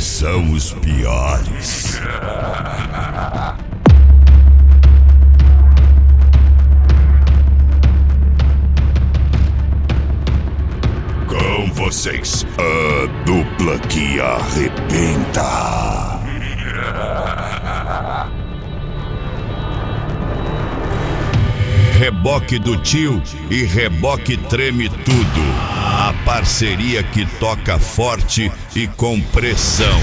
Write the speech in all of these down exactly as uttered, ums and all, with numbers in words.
são os piores. Com vocês, a dupla que arrebenta. Reboque do Tio e Reboque Treme Tudo. A parceria que toca forte e com pressão.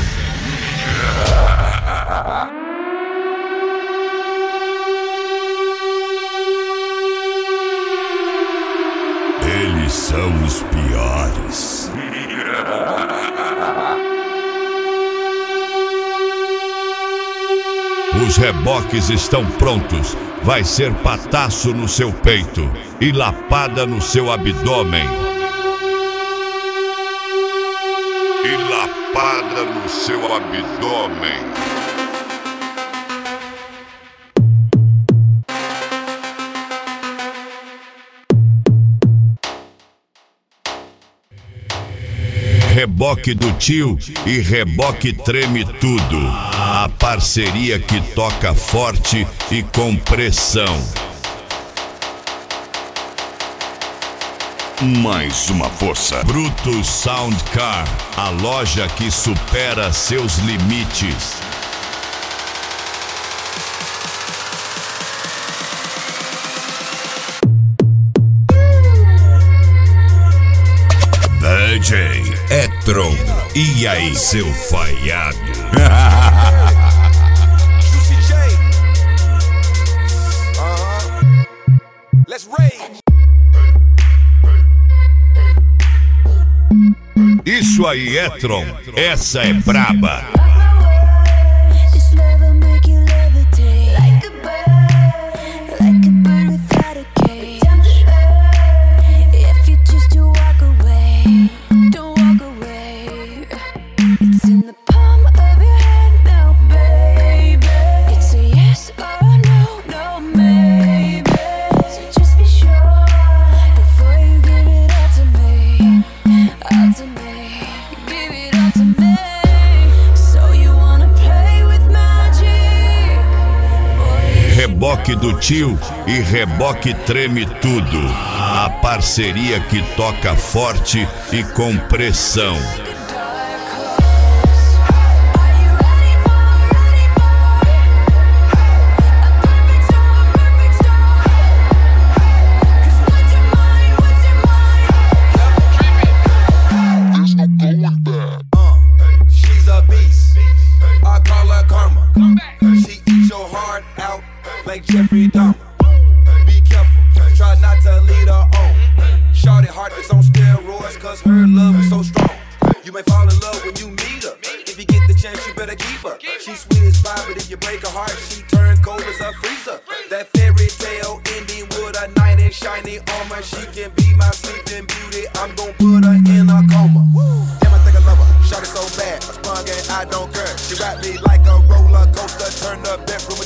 Eles são os piores. Os reboques estão prontos. Vai ser pataço no seu peito e lapada no seu abdômen. E lapada no seu abdômen. Reboque do Tio e Reboque Treme Tudo. A parceria que toca forte e com pressão. Mais uma força. Brutus Sound Car, a loja que supera seus limites. D J Etron, e aí, seu falhado? Isso aí, Etron, essa é braba. Reboque do Tio e Reboque Treme Tudo. A parceria que toca forte e com pressão. Like Jeffrey Dahmer. Be careful, try not to lead her on. Shorty heart is on steroids, cause her love is so strong. You may fall in love when you meet her. If you get the chance, you better keep her. She's sweet as pie, but if you break her heart, she turn cold as a freezer. That fairy tale ending with a knight in shiny armor. She can be my sleeping beauty, I'm gon' put her in a coma. Damn, I think I love her, shorty so bad, I sprung and I don't care. She wrapped me like a roller coaster, turned the bedroom